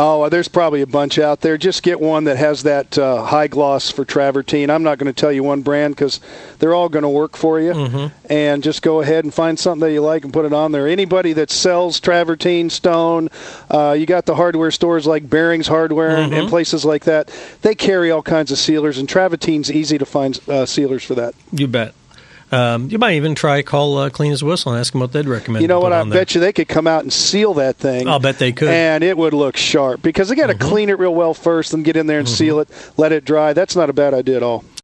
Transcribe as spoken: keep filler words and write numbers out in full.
Oh, there's probably a bunch out there. Just get one that has that uh, high gloss for travertine. I'm not going to tell you one brand because they're all going to work for you. Mm-hmm. And just go ahead and find something that you like and put it on there. Anybody that sells travertine, stone, uh, you got the hardware stores like Bearings Hardware Mm-hmm. and, and places like that. They carry all kinds of sealers, and travertine's easy to find uh, sealers for that. You bet. Um, you might even try call uh, Clean as a Whistle and ask them what they'd recommend. You know what? I there. bet you they could come out and seal that thing. I'll bet they could. And it would look sharp because they got to mm-hmm. clean it real well first and get in there and mm-hmm. seal it, let it dry. That's not a bad idea at all.